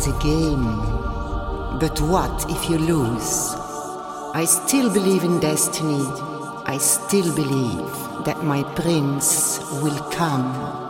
is a game. But what if you lose? I still believe in destiny. I still believe that my prince will come.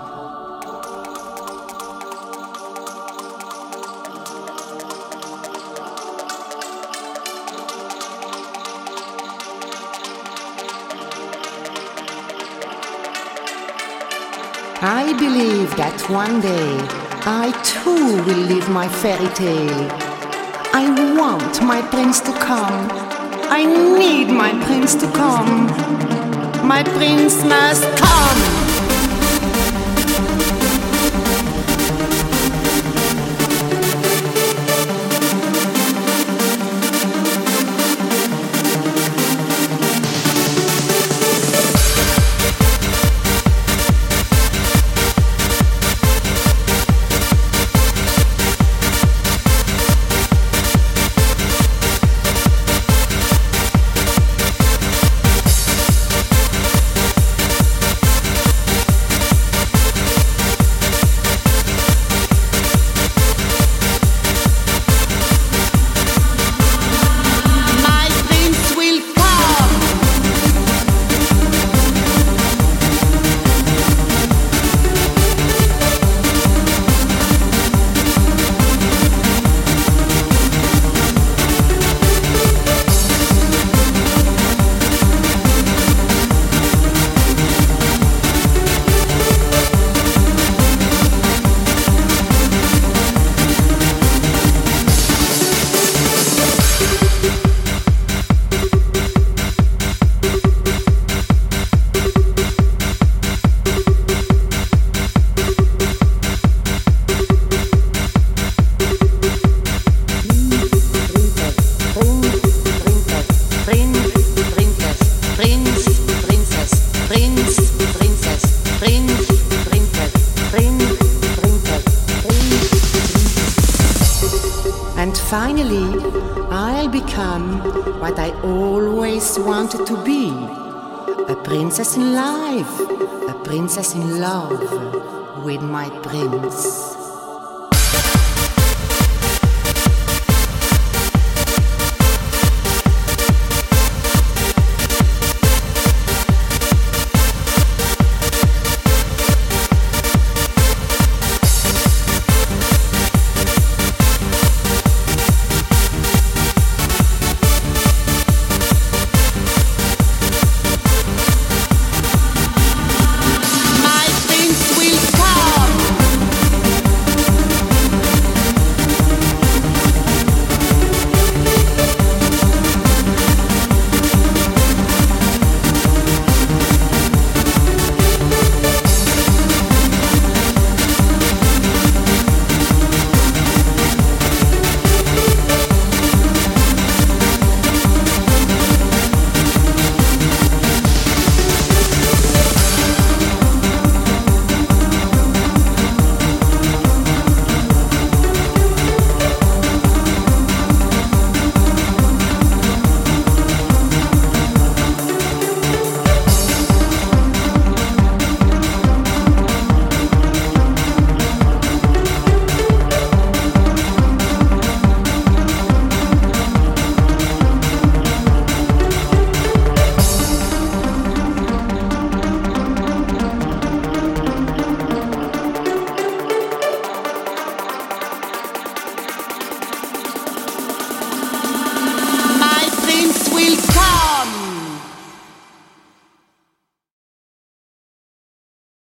I believe that one day I too will live my fairy tale. I want my prince to come. I need my prince to come. My prince must come. And finally, I'll become what I always wanted to be. A princess in life, a princess in love with my prince.